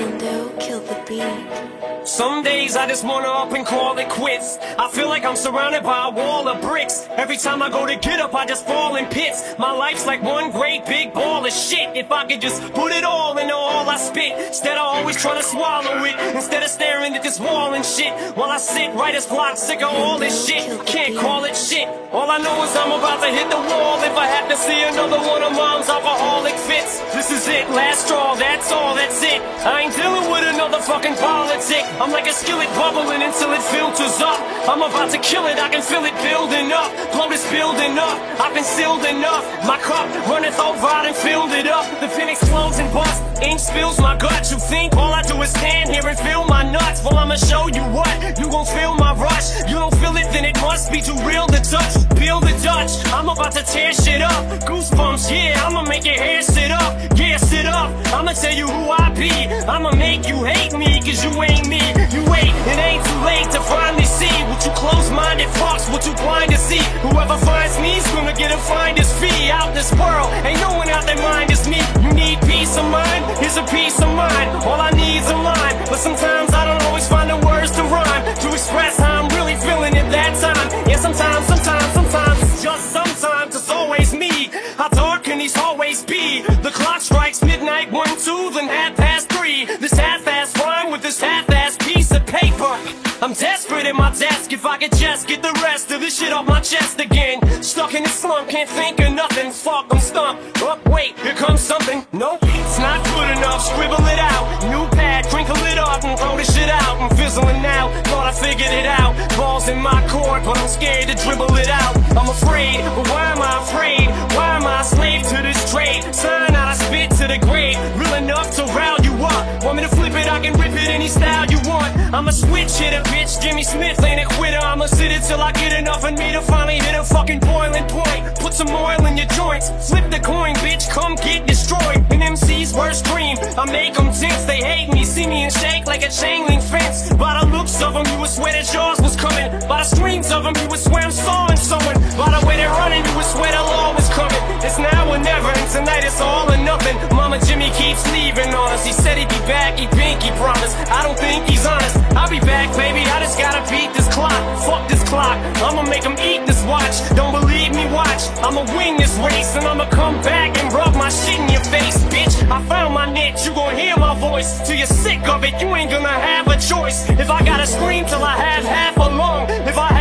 Nintendo, kill the beat. Some days I just wanna up and call it quits. I feel like I'm surrounded by a wall of bricks. Every time I go to get up, I just fall in pits. My life's like one great big ball of shit. If I could just put it all into all I spit, instead of always trying to swallow it, instead of staring at this wall and shit, while I sit writer's block, sick of all this shit. Can't call it shit. All I know is I'm about to hit the wall if I have to see another one of mom's alcoholic fits. This is it, last straw, that's all, that's it. I ain't dealing with another fucking politic. I'm like a skillet bubbling until it filters up. I'm about to kill it, I can feel it building up. Bloat is building up, I've been sealed enough. My cup runneth over, I done filled it up. The pen explodes and busts, ink spills my guts. You think all I do is stand here and feel my nuts? Well, I'ma show you what, you gon' feel my rush. You don't feel it, then it must be too real to touch. Peel the Dutch, I'm about to tear shit up. Goosebumps, yeah, I'ma make your hair sit up. Yeah, sit up, I'ma tell you who I be. I'ma make you hate me, cause you ain't me. You wait, it ain't too late to finally see what you close-minded fucks, what you blind to see. Whoever finds me's gonna get a finder's fee. Out this world, ain't no one out their mind is me. You need peace of mind, here's a piece of mind. All I need's a line, but sometimes I don't always find the words to rhyme, to express how I'm really feeling at that time. Yeah, sometimes, it's just sometimes, it's always me. How dark can these hallways be? The clock strikes midnight, 1, 2, then 3:30. This half-ass rhyme with this half-ass piece of paper. I'm desperate at my desk, if I could just get the rest of this shit off my chest again. Stuck in this slump, can't think of nothing. Fuck, I'm stumped. Oh, wait, here comes something. Nope, it's not good enough. Scribble it out. New pad, crinkle it up and throw this shit out. I'm fizzling out. Thought I figured it out. Balls in my court, but I'm scared to dribble it out. I'm afraid, but why am I afraid? Why am I a slave to this trade? Sign out, I spit to the grave. Real enough to rile you up. Want me to flip it, I can rip it any style you want. I'm a switch hitter, bitch. Jimmy Smith ain't a quitter. I'ma sit it till I get enough in me to finally hit a fucking boiling point. Put some oil in your joints. Flip the coin, bitch. Come get destroyed. An MC's worst dream. I make them tense. They hate me. See me and shake like a chain link fence. By the looks of them, you would swear that yours was coming. By the streams of them, you would swear I'm sawing someone. By the way they're running, you would swear the law was coming. It's now or never, and tonight it's all or nothing. Mama Jimmy keeps leaving on us. He said he'd be back, he pinky promised. I don't think he's honest. I'll be back, baby, I just gotta beat this clock. Fuck this clock, I'ma make him eat this watch. Don't believe me, watch. I'ma win this race, and I'ma come back and rub my shit in your face, bitch. I found my niche, you gon' hear my voice. Till you're sick of it, you ain't gonna have a choice. If I gotta scream till I have half a lung, if I